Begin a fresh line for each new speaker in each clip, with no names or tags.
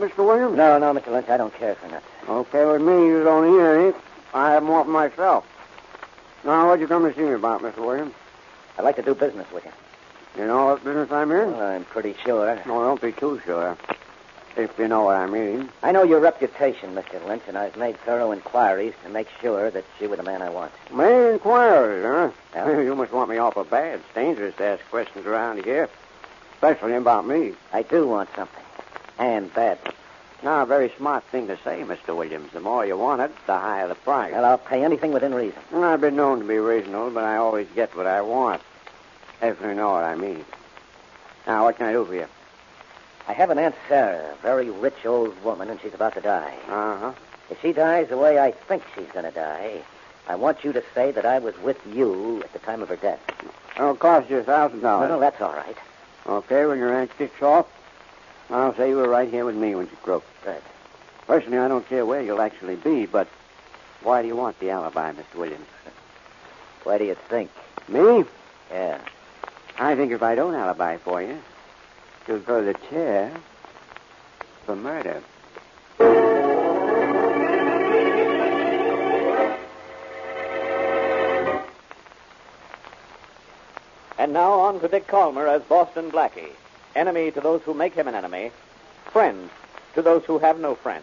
Mr. Williams?
No, Mr. Lynch, I don't care for nuts.
Okay with me. You don't eat any. I have more for myself. Now, what'd you come to see me about, Mr. Williams?
I'd like to do business with you.
You know what business I'm in?
Well, I'm pretty sure.
No, don't be too sure. If you know what I mean.
I know your reputation, Mr. Lynch, and I've made thorough inquiries to make sure that you were the man I want.
Main inquiries, huh?
Yeah.
You must want me awful bad. It's dangerous to ask questions around here, especially about me.
I do want something. And bad.
Now, a very smart thing to say, Mr. Williams. The more you want it, the higher the price.
Well, I'll pay anything within reason.
I've been known to be reasonable, but I always get what I want. If you know what I mean. Now, what can I do for you?
I have an Aunt Sarah, a very rich old woman, and she's about to die.
Uh-huh.
If she dies the way I think she's going to die, I want you to say that I was with you at the time of her death.
It'll cost you $1,000.
No, that's all right.
Okay, when your aunt kicks off, I'll say you were right here with me when she croaked.
Good.
Personally, I don't care where you'll actually be, but why do you want the alibi, Mr. Williams?
Why do you think?
Me?
Yeah.
I think if I don't alibi for you, you'll go to the chair for murder.
And now on to Dick Calmer as Boston Blackie. Enemy to those who make him an enemy. Friend to those who have no friends.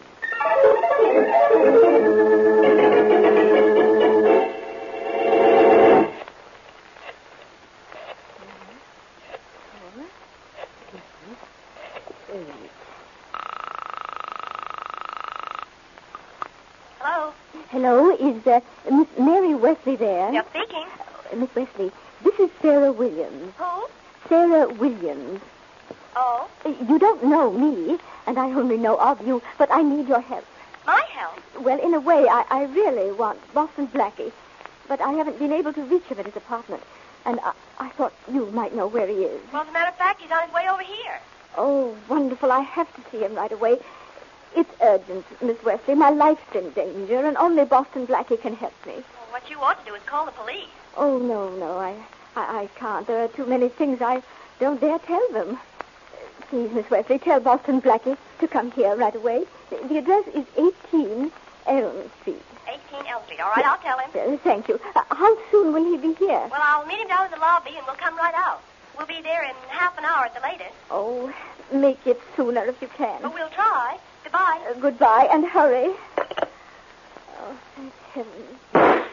Hello, is Miss Mary Wesley there?
You're speaking.
Miss Wesley, this is Sarah Williams.
Who?
Sarah Williams.
Oh,
You don't know me, and I only know of you, but I need your help.
my help.
Well, in a way, I really want Boston Blackie, but I haven't been able to reach him at his apartment, and I thought you might know where he is.
Well, as a matter of fact, he's on his way over here.
Oh, wonderful. I have to see him right away. It's urgent, Miss Wesley. My life's in danger, and only Boston Blackie can help me.
Well, what you ought to do is call the police.
Oh, no, I can't. There are too many things I don't dare tell them. Please, Miss Wesley, tell Boston Blackie to come here right away. The address is 18 Elm Street.
18 Elm Street. All right, I'll tell him.
Thank you. How soon will he be here?
Well, I'll meet him down in the lobby, and we'll come right out. We'll be there in half an hour at the latest.
Oh, make it sooner if you can.
But we'll try. Goodbye.
Goodbye, and hurry. Oh, thank heavens.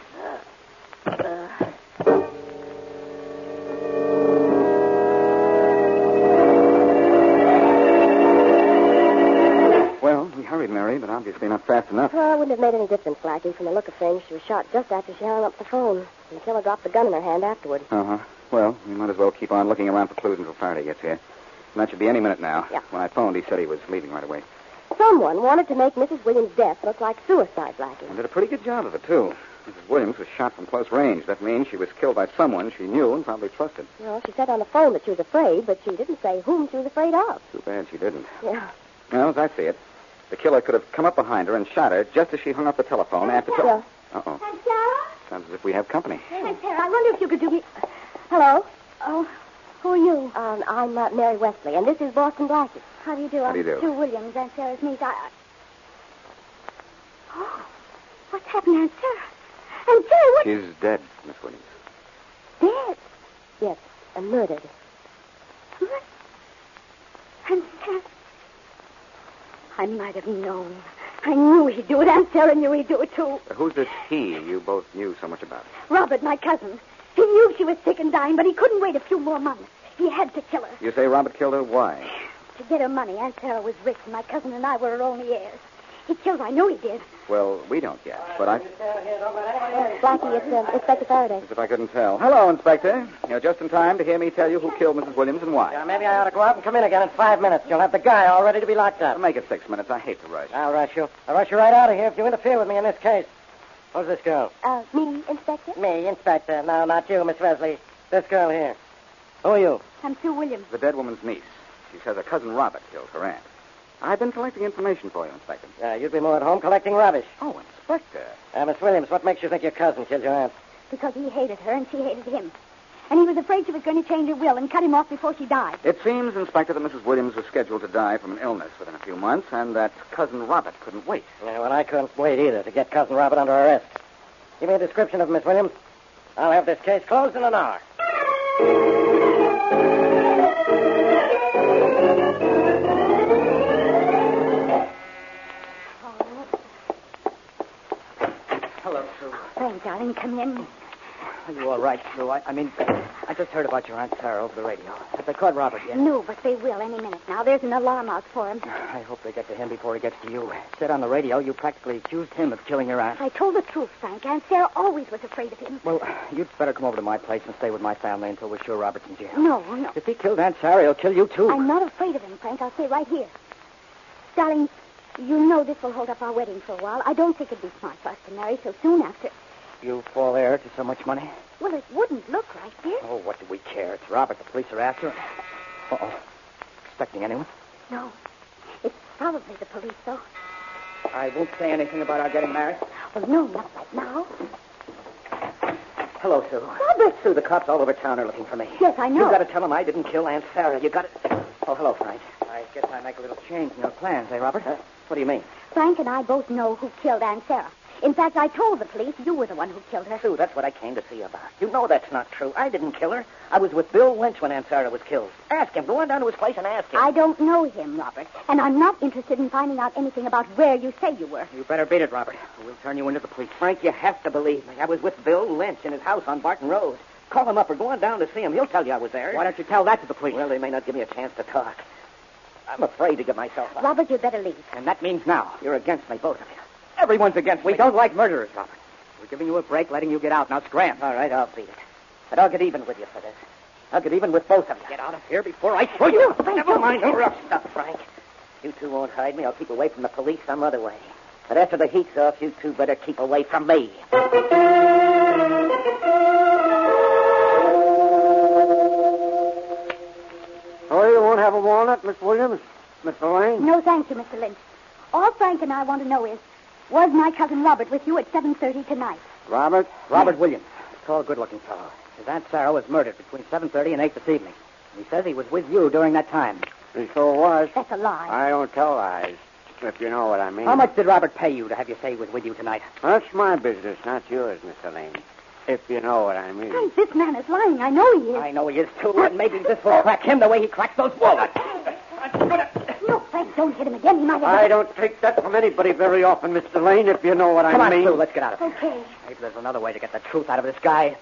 Well, we hurried, Mary, but obviously not fast enough.
Well, it wouldn't have made any difference, Blackie. From the look of things, she was shot just after she hung up the phone. And the killer dropped the gun in her hand afterward.
Uh-huh. Well, we might as well keep on looking around for clues until Faraday gets here. And that should be any minute now.
Yeah.
When I phoned, he said he was leaving right away.
Someone wanted to make Mrs. Williams' death look like suicide, Blackie.
And did a pretty good job of it, too. Mrs. Williams was shot from close range. That means she was killed by someone she knew and probably trusted.
Well, she said on the phone that she was afraid, but she didn't say whom she was afraid of.
Too bad she didn't.
Yeah.
Well, as I see it, the killer could have come up behind her and shot her just as she hung up the telephone after...
Sarah.
Uh-oh.
Aunt Sarah?
Sounds as if we have company.
Aunt Sarah, I wonder if you could do me...
Hello.
Oh, who are you?
I'm Mary Wesley, and this is Boston Blackie.
How do you do?
How do you do?
I'm Sue Williams, Aunt Sarah's niece. Oh, what's happened, Aunt Sarah? Aunt Sarah, what...
She's dead, Miss Williams.
Dead?
Yes, murdered.
What? Aunt Sarah... I might have known. I knew he'd do it. Aunt Sarah knew he'd do it, too.
Who's this he you both knew so much about?
Robert, my cousin. He knew she was sick and dying, but he couldn't wait a few more months. He had to kill her.
You say Robert killed her? Why?
To get her money. Aunt Sarah was rich, and my cousin and I were her only heirs. He killed her. I know he did.
Well, we don't yet, but I...
Blackie, it's Inspector Faraday.
As if I couldn't tell. Hello, Inspector. You're just in time to hear me tell you who killed Mrs. Williams and why.
Yeah, maybe I ought to go out and come in again in 5 minutes. You'll have the guy all ready to be locked up.
Make it 6 minutes. I hate to rush.
I'll rush you. I'll rush you right out of here if you interfere with me in this case. Who's this girl?
Me, Inspector?
Me, Inspector. No, not you, Miss Wesley. This girl here. Who are you?
I'm Sue Williams.
The dead woman's niece. She says her cousin Robert killed her aunt. I've been collecting information for you, Inspector.
You'd be more at home collecting rubbish.
Oh, Inspector.
Miss Williams, what makes you think your cousin killed your aunt?
Because he hated her and she hated him.
And he was afraid she was going to change her will and cut him off before she died.
It seems, Inspector, that Mrs. Williams was scheduled to die from an illness within a few months, and that Cousin Robert couldn't wait.
Yeah, well, I couldn't wait either to get Cousin Robert under arrest. Give me a description of Miss Williams. I'll have this case closed in an hour.
Hello, Sue.
Frank, darling, come in.
Are you all right, Sue? I just heard about your Aunt Sarah over the radio. Have they caught Robert yet?
No, but they will any minute now. There's an alarm out for him.
I hope they get to him before he gets to you. Said on the radio you practically accused him of killing your aunt.
I told the truth, Frank. Aunt Sarah always was afraid of him.
Well, you'd better come over to my place and stay with my family until we're sure Robert's in jail.
No.
If he killed Aunt Sarah, he'll kill you, too.
I'm not afraid of him, Frank. I'll stay right here. Darling, you know this will hold up our wedding for a while. I don't think it'd be smart for us to marry so soon after.
You fall heir to so much money?
Well, it wouldn't look like this.
Oh, what do we care? It's Robert. The police are after him. Uh-oh. Expecting anyone?
No. It's probably the police, though.
I won't say anything about our getting married.
Well, no, not right now.
Hello, Sue.
Robert!
Sue, the cops all over town are looking for me.
Yes, I know.
You've got to tell them I didn't kill Aunt Sarah. You got to... Oh, hello, Frank.
I guess I make a little change in your plans, eh, Robert?
What do you mean?
Frank and I both know who killed Aunt Sarah. In fact, I told the police you were the one who killed her.
Sue, that's what I came to see you about. You know that's not true. I didn't kill her. I was with Bill Lynch when Aunt Sarah was killed. Ask him. Go on down to his place and ask him.
I don't know him, Robert. And I'm not interested in finding out anything about where you say you were.
You better beat it, Robert. Or we'll turn you into the police.
Frank, you have to believe me. I was with Bill Lynch in his house on Barton Road. Call him up or go on down to see him. He'll tell you I was there.
Why don't you tell that to the police?
Well, they may not give me a chance to talk. I'm afraid to give myself up.
Robert, you'd better leave.
And that means now.
You're against me, both of you.
Everyone's against me. We don't like murderers, Robert. We're giving you a break, letting you get out. Now scram.
All right, I'll beat it. But I'll get even with you for this. I'll get even with both of you.
Get out of here before I throw you.
Never mind the rough stuff, Frank. You two won't hide me. I'll keep away from the police some other way. But after the heat's off, you two better keep away from me.
Oh, you won't have a walnut, Miss Williams? Mr. Lane?
No, thank you, Mr. Lynch. All Frank and I want to know is, was my cousin Robert with you at 7:30 tonight?
Robert?
Robert Williams. Tall, good-looking fellow. His Aunt Sarah was murdered between 7:30 and 8 this evening. He says he was with you during that time.
He sure was.
That's a lie.
I don't tell lies, if you know what I mean.
How much did Robert pay you to have you say he was with you tonight?
That's my business, not yours, Mr. Lane. If you know what I mean.
Frank, this man is lying. I know he is.
I know he is, too, and maybe this will crack him the way he cracked those walnuts.
No, Frank, don't hit him again. He might have...
I don't take that from anybody very often, Mr. Lane, if you know what I
Come on,
mean.
Sue, let's get out of here.
Okay.
Maybe there's another way to get the truth out of this guy.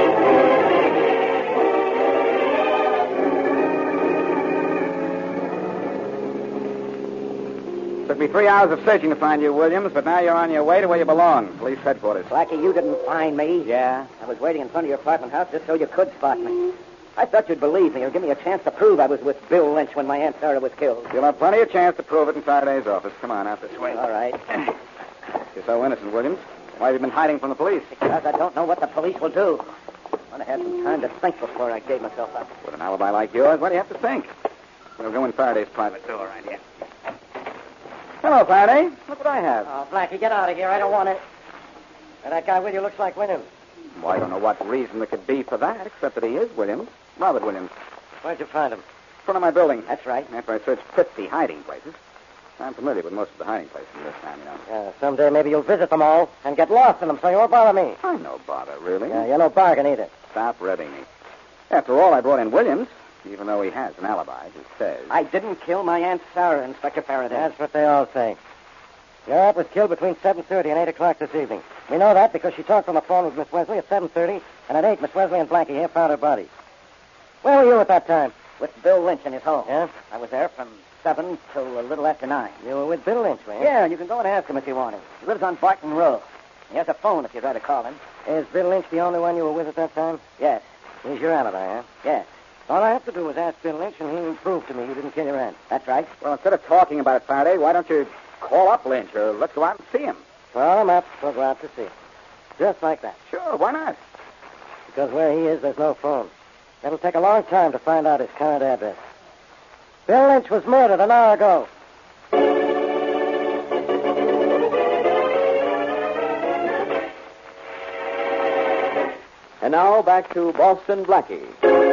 Took me 3 hours of searching to find you, Williams, but now you're on your way to where you belong, police headquarters.
Blackie, you didn't find me.
Yeah?
I was waiting in front of your apartment house just so you could spot me. I thought you'd believe me or give me a chance to prove I was with Bill Lynch when my Aunt Sarah was killed.
You'll have plenty of chance to prove it in Faraday's office. Come on, out this way.
All right.
You're so innocent, Williams. Why have you been hiding from the police?
Because I don't know what the police will do. I want to have some time to think before I gave myself up.
With an alibi like yours, what do you have to think? We'll go in Faraday's private door right here. Hello, Faraday. Look what I have.
Oh, Blackie, get out of here. I don't want it. And that guy with you looks like Williams.
Well, I don't know what reason there could be for that, except that he is Williams. Robert Williams.
Where'd you find him?
In front of my building.
That's right.
After I searched 50 hiding places. I'm familiar with most of the hiding places this time, you know.
Someday maybe you'll visit them all and get lost in them so you won't bother me.
I'm no bother, really.
You're no bargain either.
Stop reading me. After all, I brought in Williams, even though he has an alibi, as he says.
I didn't kill my Aunt Sarah, Inspector Faraday. That's what they all say. Your aunt was killed between 7:30 and 8 o'clock this evening. We know that because she talked on the phone with Miss Wesley at 7:30, and at 8, Miss Wesley and Blackie here found her body. Where were you at that time? With Bill Lynch in his home. Yeah? I was there from 7 till a little after 9. You were with Bill Lynch, man? Yeah, you can go and ask him if you want to. He lives on Barton Road. He has a phone if you'd rather call him. Is Bill Lynch the only one you were with at that time? Yes. He's your alibi, huh? Yes. All I have to do is ask Bill Lynch, and he'll prove to me you didn't kill your aunt. That's right.
Well, instead of talking about it, Faraday, why don't you call up Lynch, or let's go out and see him?
Call him up. We'll go out to see him. Just like that.
Sure, why not?
Because where he is, there's no phone. It'll take a long time to find out his current address. Bill Lynch was murdered an hour ago.
And now back to Boston Blackie.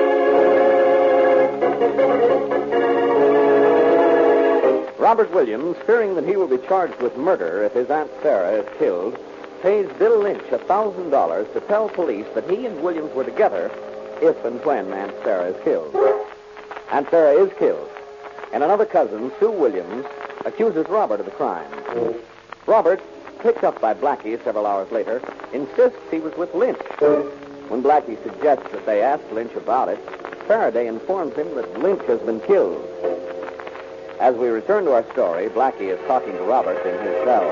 Robert Williams, fearing that he will be charged with murder if his Aunt Sarah is killed, pays Bill Lynch $1,000 to tell police that he and Williams were together if and when Aunt Sarah is killed. Aunt Sarah is killed, and another cousin, Sue Williams, accuses Robert of the crime. Robert, picked up by Blackie several hours later, insists he was with Lynch. When Blackie suggests that they ask Lynch about it, Faraday informs him that Lynch has been killed. As we return to our story, Blackie is talking to Robert in his cell.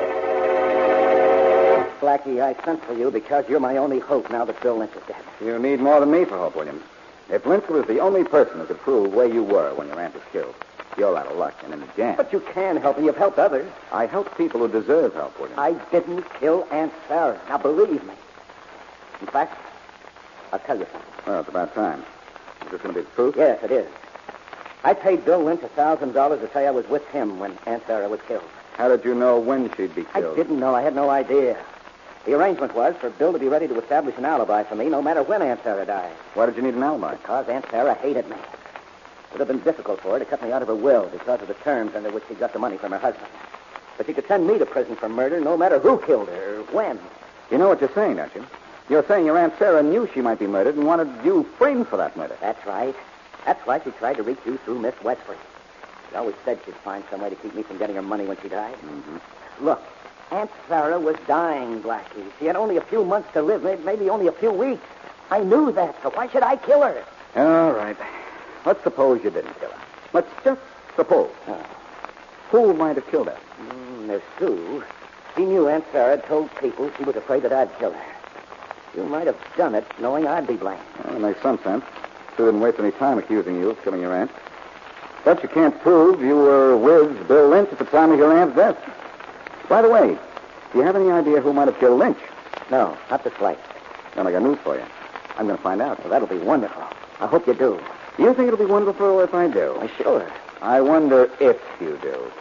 Blackie, I sent for you because you're my only hope now that Bill Lynch is dead.
You need more than me for hope, Williams. If Lynch was the only person who could prove where you were when your aunt was killed, you're out of luck and in the jam.
But you can help me. You've helped others.
I help people who deserve help, Williams.
I didn't kill Aunt Sarah. Now, believe me. In fact, I'll tell you something.
Well, it's about time. Is this going to be the truth?
Yes, it is. I paid Bill Lynch $1,000 to say I was with him when Aunt Sarah was killed.
How did you know when she'd be killed?
I didn't know. I had no idea. The arrangement was for Bill to be ready to establish an alibi for me no matter when Aunt Sarah died.
Why did you need an alibi?
Because Aunt Sarah hated me. It would have been difficult for her to cut me out of her will because of the terms under which she got the money from her husband. But she could send me to prison for murder no matter who killed her or when.
You know what you're saying, don't you? You're saying your Aunt Sarah knew she might be murdered and wanted you framed for that murder.
That's right. That's why she tried to reach you through Miss Wesley. She always said she'd find some way to keep me from getting her money when she died.
Mm-hmm.
Look, Aunt Sarah was dying, Blackie. She had only a few months to live, maybe only a few weeks. I knew that, so why should I kill her?
All right. Let's suppose you didn't kill her. Let's just suppose. Who might have killed her?
Miss Sue. She knew Aunt Sarah had told people she was afraid that I'd kill her. You might have done it knowing I'd be blamed.
Well, that makes some sense. Sue didn't waste any time accusing you of killing your aunt. But you can't prove you were with Bill Lynch at the time of your aunt's death. By the way, do you have any idea who might have killed Lynch?
No, not the slightest.
Then I got news for you. I'm going to find out.
Well, that'll be wonderful. I hope you do.
Do you think it'll be wonderful if I do?
Well, sure.
I wonder if you do.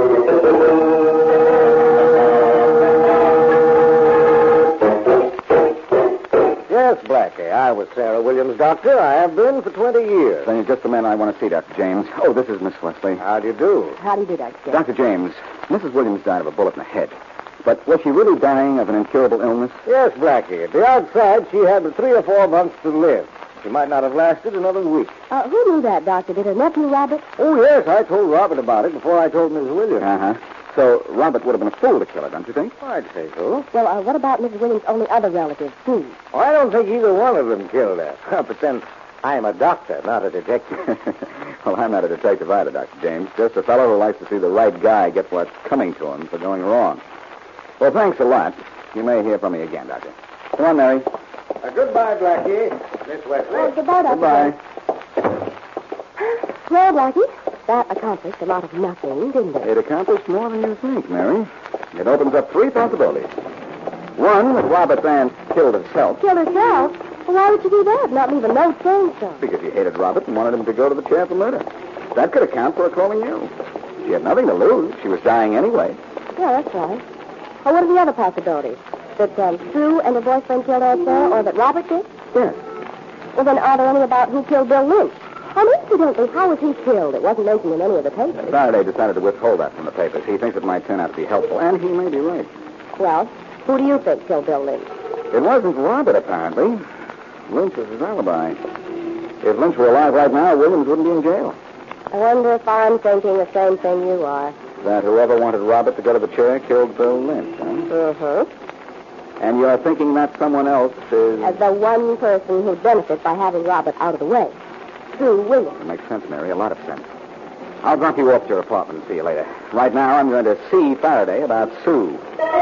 Yes, Blackie. I was Sarah Williams' doctor. I have been for 20 years.
Then you're just the man I want to see, Dr. James. Oh, this is Miss Wesley.
How do you do?
How do you do, Dr. James?
Dr. James, Mrs. Williams died of a bullet in the head. But was she really dying of an incurable illness?
Yes, Blackie. At the outside, she had 3 or 4 months to live. She might not have lasted another week.
Who knew that, Doctor? Did her nephew, Robert?
Oh, yes. I told Robert about it before I told Miss Williams.
Uh-huh. So Robert would have been a fool to kill her, don't you think?
I'd say so.
Well, what about Mrs. Williams' only other relative, Sue?
Oh, I don't think either one of them killed her. But then, I'm a doctor, not a detective.
Well, I'm not a detective either, Dr. James. Just a fellow who likes to see the right guy get what's coming to him for going wrong. Well, thanks a lot. You may hear from me again, Doctor. Come on, Mary.
Goodbye, Blackie. Miss Wesley.
Oh, goodbye, Dr.
Goodbye.
Well, Blackie, that accomplished a lot of nothing, didn't it?
It accomplished more than you think, Mary. It opens up 3 possibilities. One, that Robert's aunt killed herself
Killed herself? Well, why would you do that? Not leave a note saying so.
because she hated Robert and wanted him to go to the chair for murder. That could account for her calling you. She had nothing to lose. She was dying anyway.
Yeah, that's right. Well, what are the other possibilities? That Sue and her boyfriend killed Aunt Sarah, or that Robert did?
Yes.
Well, then are there any about who killed Bill Lynch? And incidentally, how was he killed? It wasn't mentioned in any of the papers.
Faraday decided to withhold that from the papers. He thinks it might turn out to be helpful, and he may be right.
Well, who do you think killed Bill Lynch?
It wasn't Robert, apparently. Lynch was his alibi. If Lynch were alive right now, Williams wouldn't be in jail.
I wonder if I'm thinking the same thing you are.
That whoever wanted Robert to go to the chair killed Bill Lynch, huh?
Mm-hmm.
And you're thinking that someone else is...
As the one person who'd benefit by having Robert out of the way. Sue Williams.
It makes sense, Mary, a lot of sense. I'll drop you off to your apartment and see you later. Right now, I'm going to see Faraday about Sue.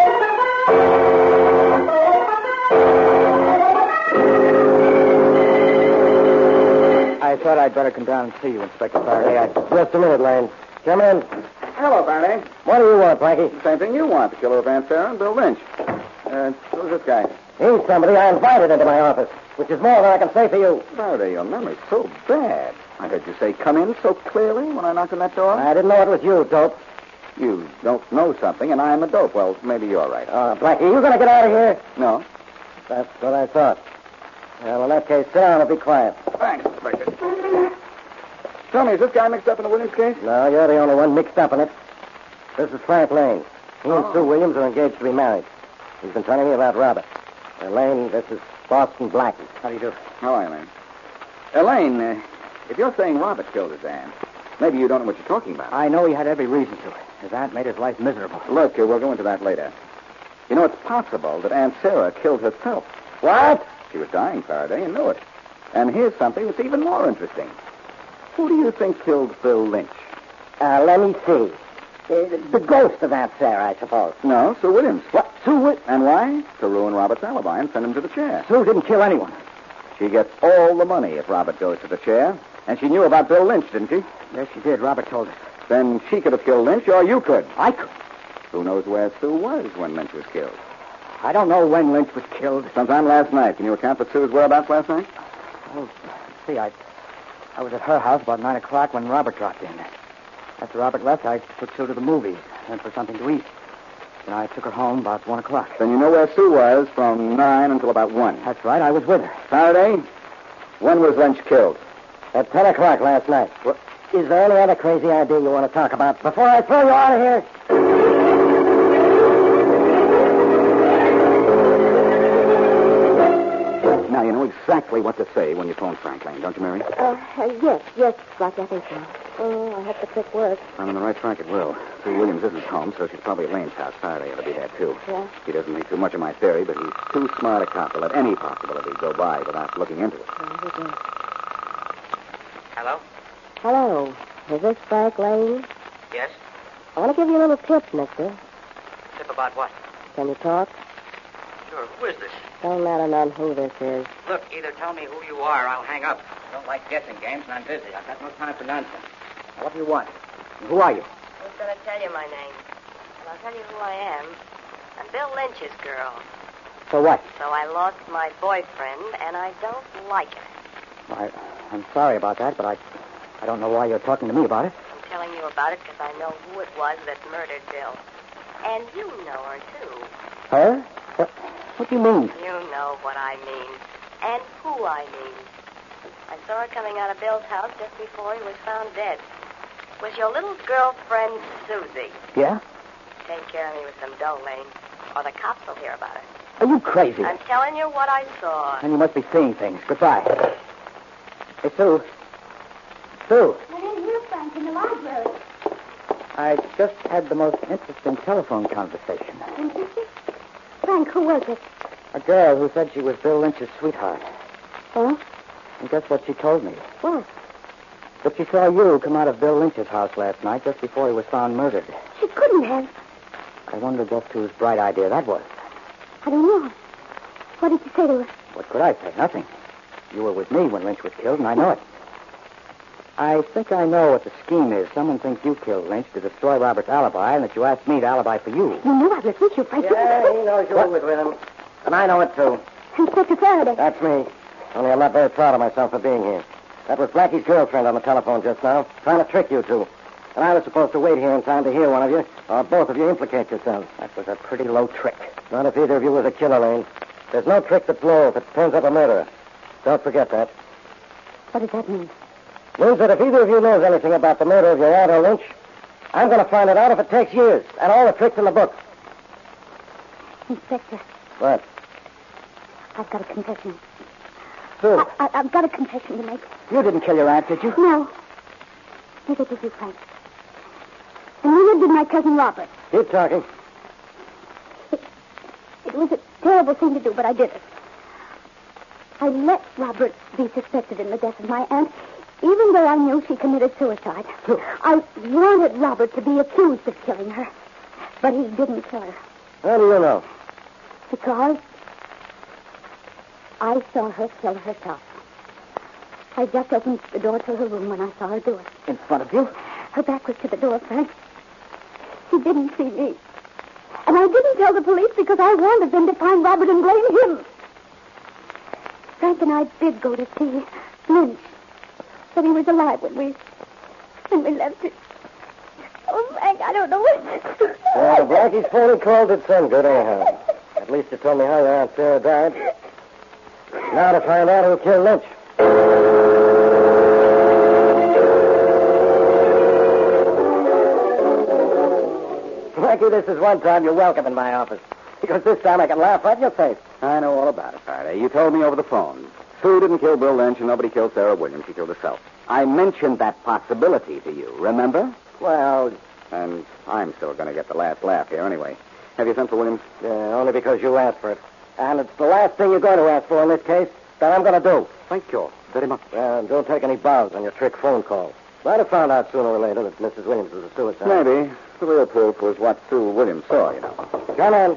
I thought I'd better come down and see you, Inspector Faraday.
Just a minute, Lane. Come in.
Hello, Faraday.
What do you want, Blackie?
Same thing you want, the killer of Aunt Sarah and Bill Lynch. Who's this guy?
He's somebody I invited into my office, which is more than I can say for you.
Faraday, your memory's so bad. I heard you say come in so clearly when I knocked on that door.
I didn't know it was you, dope.
You don't know something, and I'm a dope. Well, maybe you're right.
Blackie, you going to get out of here?
No.
That's what I thought. Well, in that case, sit down and be quiet.
Thanks, Inspector. Tell me, is this guy mixed up in the Williams case?
No, you're the only one mixed up in it. This is Frank Lane. He and Sue Williams are engaged to be married. He's been telling me about Robert. Lane, this is Boston Blackie. How do you do?
How are you, Lane? Elaine, if you're saying Robert killed his aunt, maybe you don't know what you're talking about.
I know he had every reason to. His aunt made his life miserable.
Look, we'll go into that later. You know, it's possible that Aunt Sarah killed herself.
What?
She was dying, Faraday, and knew it. And here's something that's even more interesting. Who do you think killed Bill Lynch?
Let me see. The ghost of Aunt Sarah, I suppose.
No, Sue Williams.
What? Sue Williams?
And why? To ruin Robert's alibi and send him to the chair.
Sue didn't kill anyone.
She gets all the money if Robert goes to the chair. And she knew about Bill Lynch, didn't she?
Yes, she did. Robert told us.
Then she could have killed Lynch, or you could.
I could.
Who knows where Sue was when Lynch was killed?
I don't know when Lynch was killed.
Sometime last night. Can you account for Sue's whereabouts last night?
Oh, see, I was at her house about 9 o'clock when Robert dropped in. After Robert left, I took Sue to the movies, went for something to eat. Then I took her home about 1 o'clock.
Then you know where Sue was from 9 until about 1.
That's right. I was with her.
Faraday, when was Lynch killed?
At 10 o'clock last night. What? Is there any other crazy idea you want to talk about before I throw you out of here?
Now, you know exactly what to say when you phone Frank Lane, don't you, Mary?
Yes, Blackie, I think so. Oh, I hope the trick works.
If I'm on the right track, it will. Sue Williams isn't home, so she's probably at Lane's house. Faraday ought to be there, too.
Yeah?
He doesn't think too much of my theory, but he's too smart a cop to let any possibility go by without looking into it.
Hello?
Hello. Is this Frank Lane?
Yes?
I want to give you a little tip, mister.
Tip about what?
Can you talk?
Sure. Who is this?
Don't matter none who this is.
Look, either tell me who you are or I'll hang up. I don't like guessing games, and I'm busy. I've got no time for nonsense. Now, what do you want? And who are you?
Who's going to tell you my name? Well, I'll tell you who I am. I'm Bill Lynch's girl.
So what?
So I lost my boyfriend, and I don't like it.
I'm sorry about that, but I don't know why you're talking to me about it.
I'm telling you about it because I know who it was that murdered Bill. And you know her, too.
Her? What do you mean?
You know what I mean. And who I mean. I saw her coming out of Bill's house just before he was found dead. It was your little girlfriend, Susie.
Yeah?
Take care of me with some dough, Lane, or the cops will hear about it.
Are you crazy?
I'm telling you what I saw.
And you must be seeing things. Goodbye. Hey, Sue. Sue.
I'm in here, Frank, in the library.
I just had the most interesting telephone conversation.
Interesting? Frank, who was it?
A girl who said she was Bill Lynch's sweetheart.
Oh?
And guess what she told me?
What?
That she saw you come out of Bill Lynch's house last night just before he was found murdered.
She couldn't have.
I wonder just whose bright idea that was.
I don't know. What did you say to her?
What could I say? Nothing. You were with me when Lynch was killed, and I know it. I think I know what the scheme is. Someone thinks you killed Lynch to destroy Robert's alibi, and that you asked me to alibi for you.
You knew I was with you, Frank.
Yeah, he knows you were with him. And I know it, too.
Inspector Faraday.
That's me. Only I'm not very proud of myself for being here. That was Blackie's girlfriend on the telephone just now, trying to trick you two. And I was supposed to wait here in time to hear one of you, or both of you implicate yourselves. That was a pretty low trick. Not if either of you was a killer, Lane. There's no trick that's low if it turns up a murderer. Don't forget that.
What does that mean?
Means that if either of you knows anything about the murder of your aunt or Lynch, I'm going to find it out if it takes years, and all the tricks in the book.
Inspector,
What?
I've got a confession.
Sue,
I've got a confession to make.
you didn't kill your aunt, did you?
No. Neither did you, Frank. And neither did my cousin Robert.
Keep talking.
It was a terrible thing to do, but I did it. I let Robert be suspected in the death of my aunt, even though I knew she committed suicide. I wanted Robert to be accused of killing her, but he didn't kill her.
How do you know?
Because I saw her kill herself. I just opened the door to her room when I saw her do it.
In front of you?
Her back was to the door, Frank. She didn't see me. And I didn't tell the police because I wanted them to find Robert and blame him. Frank and I did go to see Lynch. But he was alive when we left it. Oh, Frank, I don't know what to do.
Well, Blackie's phony call did some good, anyhow. At least it told me how your Aunt Sarah died. Now to find out who killed Lynch. Blackie, this is one time you're welcome in my office. Because this time I can laugh right in your face.
I know all about it, Faraday. You told me over the phone. Sue didn't kill Bill Lynch, and nobody killed Sarah Williams. She killed herself. I mentioned that possibility to you, remember?
Well,
And I'm still going to get the last laugh here anyway. Have you sent for Williams?
only because you asked for it. And it's the last thing you're going to ask for in this case that I'm going to do.
Thank you very much.
Well, don't take any bows on your trick phone call. Might have found out sooner or later that Mrs. Williams was a suicide.
Maybe. The real proof was what Sue Williams saw, you know.
Come in.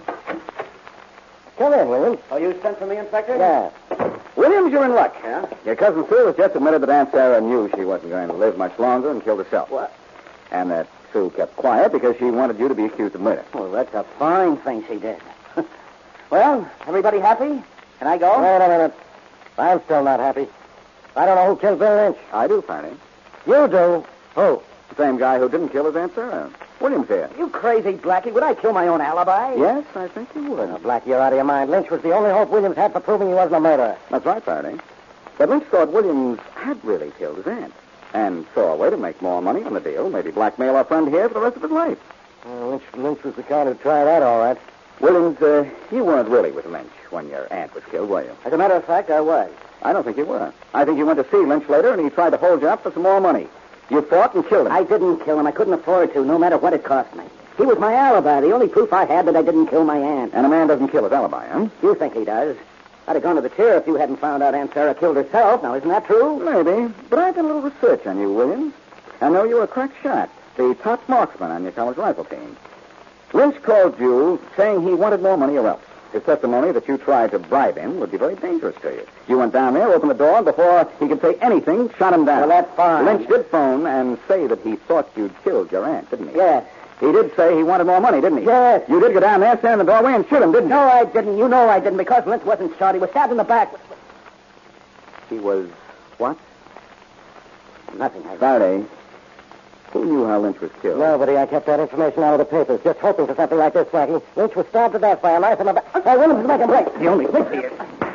Come in, Williams.
Oh, you sent for me, Inspector?
Yeah.
Williams, you're in luck, huh? Your cousin Sue has just admitted that Aunt Sarah knew she wasn't going to live much longer and killed herself.
What?
And that Sue kept quiet because she wanted you to be accused of murder.
Well, that's a fine thing she did. Well, everybody happy? Can I go?
Wait a minute. I'm still not happy. I don't know who killed Bill Lynch.
I do, Fanny.
You do. Who?
The same guy who didn't kill his Aunt Sarah. Williams here.
You crazy, Blackie. Would I kill my own alibi?
Yes, I think you would.
Now, Blackie, you're out of your mind. Lynch was the only hope Williams had for proving he wasn't a murderer.
That's right, Faraday. But Lynch thought Williams had really killed his aunt and saw a way to make more money on the deal, maybe blackmail our friend here for the rest of his life.
Lynch was the kind who'd try that, all right.
Williams, you weren't really with Lynch when your aunt was killed, were you?
As a matter of fact, I was.
I don't think you were. I think you went to see Lynch later, and he tried to hold you up for some more money. You fought and killed him.
I didn't kill him. I couldn't afford to, no matter what it cost me. He was my alibi, the only proof I had that I didn't kill my aunt.
And a man doesn't kill his alibi, huh?
You think he does. I'd have gone to the chair if you hadn't found out Aunt Sarah killed herself. Now, isn't that true?
Maybe. But I've done a little research on you, Williams. I know you're a crack shot, the top marksman on your college rifle team. Lynch called you saying he wanted more money or else. His testimony that you tried to bribe him would be very dangerous to you. You went down there, opened the door, and before he could say anything, shot him down.
Well, that's fine.
Lynch did phone and say that he thought you'd killed your aunt, didn't he?
Yes.
He did say he wanted more money, didn't he?
Yes.
You did go down there, stand in the doorway, and shoot him, didn't you?
No, I didn't. You know I didn't, because Lynch wasn't shot. He was stabbed in the back.
He was what?
Nothing.
Faraday. Who knew how Lynch was killed?
Nobody. I kept that information out of the papers, just hoping for something like this, Blackie. Lynch was stabbed to death by a knife in the back. Hey, Williams is making break.
The only thing here.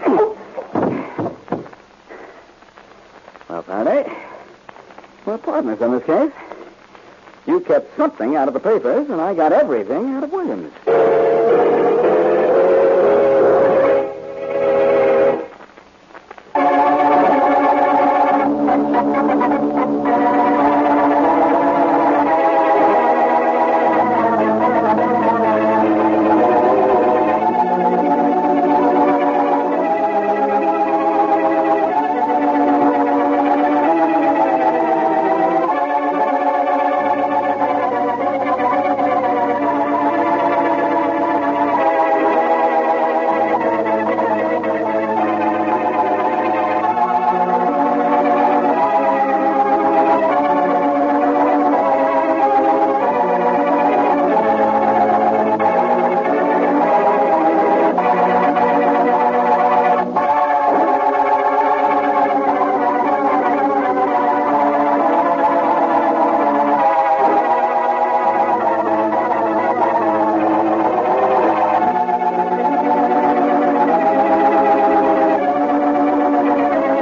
Well, Faraday, we're partners in this case. You kept something out of the papers, and I got everything out of Williams.